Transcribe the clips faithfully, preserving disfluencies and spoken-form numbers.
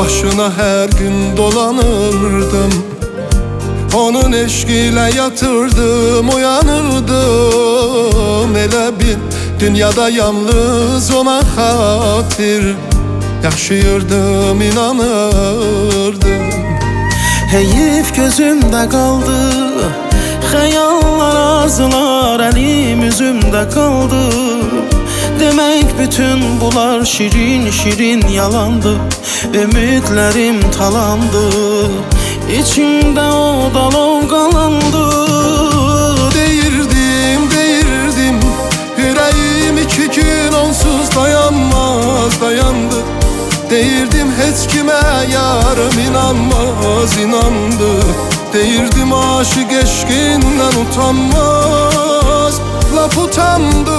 başına her gün dolanırdım. Onun eşqiyle yatırdım, uyanırdım. Elə bil dünyada yalnız ona xatir yaşayırdım, inanırdım. Heyif gözümde kaldı, xəyallar, arzular əlim üzümdə kaldı. Demek bütün bunlar şirin şirin yalandı. Ümitlerim talandı, İçimde o dalov qalandı. Deyirdim, deyirdim, yüreğim iki gün onsuz dayanmaz, dayandı. Deyirdim heç kimə yarım inanmaz, inandı. Deyirdim aşık eşqindən utanmaz, laf utandı.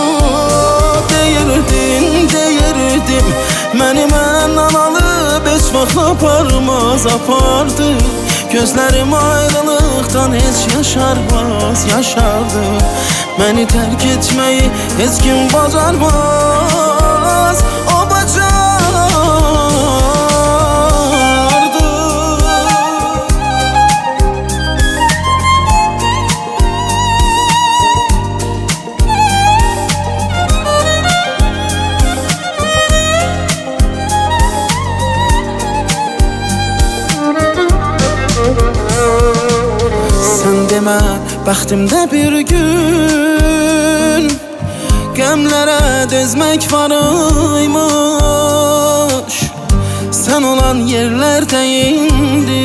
Deyirdim, deyirdim, məni məndən alıb heç vaxt aparmaz, apardı. Gözlərim ayrılıqdan heç yaşarmaz, yaşardı. Məni tərk etməyi heç kim bacarmaz, o bacardı. Sen deme bəxtimdə bir gün qəmlərə dözmək varıymış. Sen olan yerlərdə indi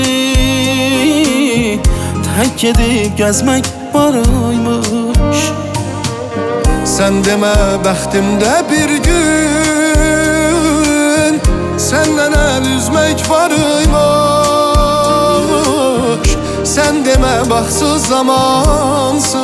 tək edib gəzmək varıymış. Sen deme bəxtimdə bir gün senden el üzmek varıymış. Sen deme baksız zamansız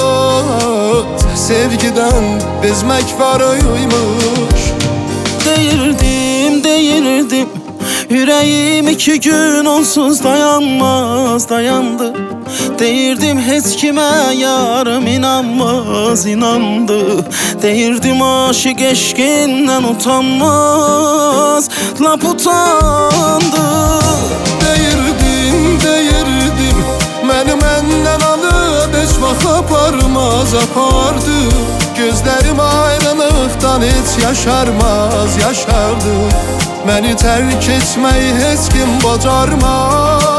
sevgiden bezmek varıymış. Deyirdim, deyirdim, yüreğim iki gün onsuz dayanmaz, dayandı. Deyirdim heç kimə yarım inanmaz, inandı. Deyirdim aşık eşqindən utanmaz, lap utandı. Deyirdim, deyirdim, məni məndən alıb heç vaxt aparmaz, apardı. Gözlərim ayrılıqdan heç yaşarmaz, yaşardı. Məni tərk etməyi heç kim bacarmaz.